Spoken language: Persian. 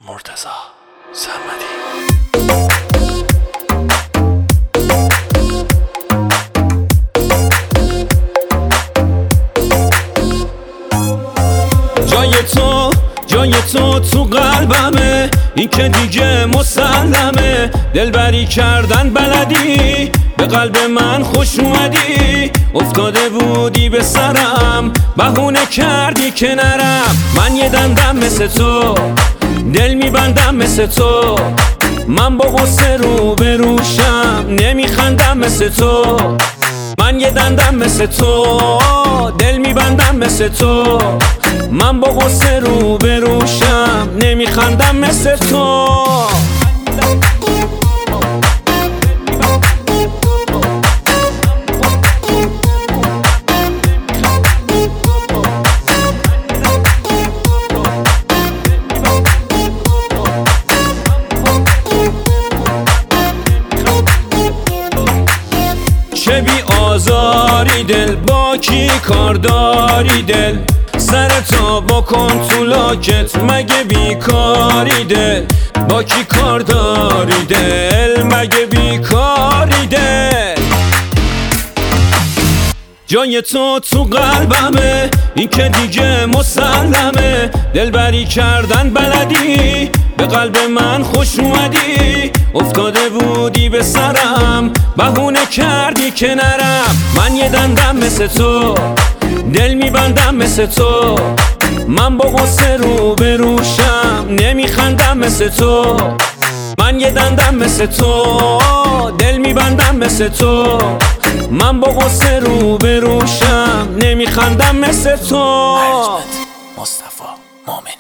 مرتضی سرمدی. جای تو قلبمه، این که دیگه مسلمه. دلبری کردن بلدی، به قلب من خوش اومدی. افتاده بودی به سرم، بهونه کردی که نرم. من یه دندم مثل تو، دل میبندم مثل تو. من با غصه رو به روشم، نمیخندم مثل تو. من یه دندم مثل تو، دل میبندم مثل تو. من با غصه رو به روشم، نمیخندم مثل تو. چه بی آزاری دل، با کی کار داری دل؟ سرتا بکن تو لاکت، مگه بیکاری دل؟ با کی کار داری دل، مگه بیکاری دل؟ جای تو قلبمه، این که دیگه مسلمه. دلبری کردن بلدی، به قلب من خوش اومدی. افتاده بودی به سرم، بهونه کردی که نرم. من یه دندم مثل تو، دل میبندم مثل تو. من با غصه رو به روشم، نمیخندم مثل تو. من یه دندم مثل تو، دل میبندم مثل تو. من با غصه رو به روشم، نمیخندم مثل تو. مصطفی مومن.